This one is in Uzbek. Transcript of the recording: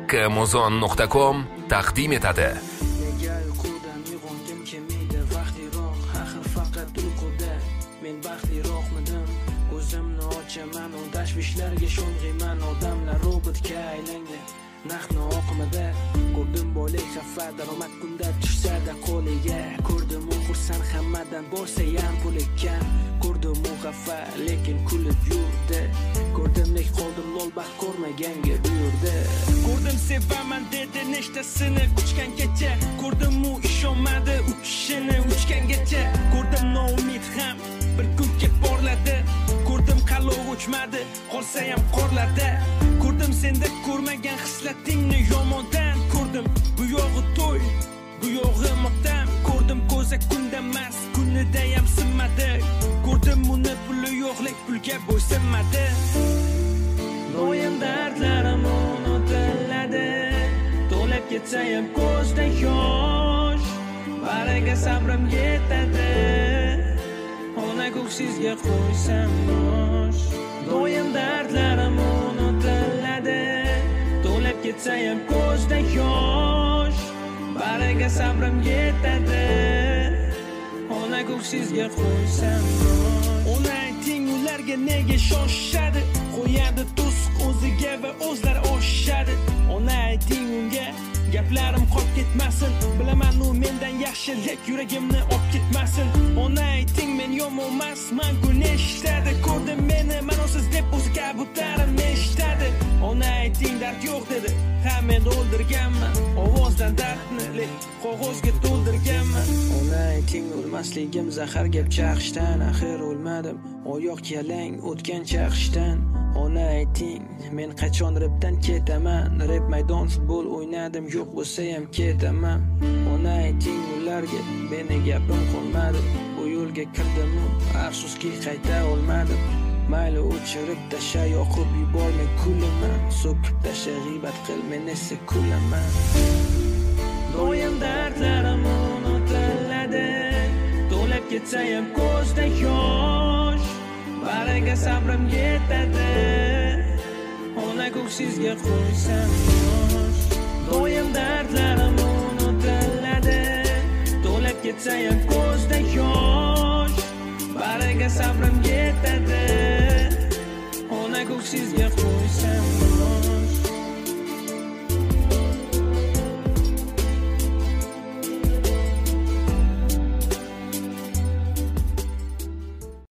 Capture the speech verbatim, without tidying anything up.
Kamuzon nuqta com taqdim etadi. Nega uyqudan uyg'ongim kelmaydi vaqtliroq, axir faqat uyquda men baxtliroqmidim. Ko'zimni ochaman, u tashvishlarga sho'ng'iyman, odamlar robotga aylangan nahno oqimida. Ko'rdim bola xafa, daromad kunda tushsa-da qo'liga. Ko'rdim u xursand hammadan bo'lsa ham pul ekan. Ko'rdim u xafa, lekin kulib yurdi. Ko'rdim nek qoldim lol baxt ko'rmaganga buyurdi. Ko'rdim sevaman dedi nechtasini quchgan kecha. Ko'rdim u ishonmadi uchishini uchgangacha. Ko'rdim noumid ham bir kun kelib porladi. Ko'rdim qalov o'chmadi, qolsa ham qorlarda. Ko'rdim senda ko'rmagan hislatingni yomondan. Ko'rdim bu yog'i to'y, bu yog'i motam. Ko'rdim ko'za kunda emas, kunida ham sinmadi. Ko'rdim uni puli yo'qlik pulga bo'ysunmadi. Doim dardlarim unutiladi, to'lib ketsa ham ko'zdan yosh. Bariga sabrim yetadi, ona ko'ksizga qo'ysam yosh. Doim dardlarim unutiladi, to'lib ketsa ham ko'zdan yosh. Bariga sabrim yetadi, ona ko'ksizga qo'ysam yosh. Ona ayting ularga nega shoshadi, qo'yadi to'siq o'ziga va o'zlari oshadi. Ona ayting unga gaplarim qolib ketmasin, bilaman u mendan yaxshi, lek yuragimni olib ketmasin. Ona ayting men yomon emasman, kun eshitadi. Ko'rdim meni ma'nosiz deb o'zi kabutarim eshitadi. Ona ayting dard yo'q dedi, ha men o'ldirganman, ovozdan dardni lek qog'ozga to'ldirganman. Ona ayting o'lmasligim zahar gap chaqishdan, axir o'lmadim, oyoq yalang o'tgan chaqishdan. Ona ayting men qachon repdan ketaman, rep maydon futbol o'ynadim, yo'q bo'lsa ham ketaman. Ona ayting ularga meni gapim qolmadi, bu yo'lga kirdim, afsuski qayta olmadim. Mayli o'chirib tasha, yoqib yubormay kulaman, so'kib tasha, g'iybat qil, men esa kulaman. Doim dardlarim unutiladi, to'lib ketsa ham ko'zdan yosh. Bariga sabrim yetadi, ona ko'ksizga qo'ysam yosh. Doim dardlarim unutiladi, to'lib ketsa ham ko'zdan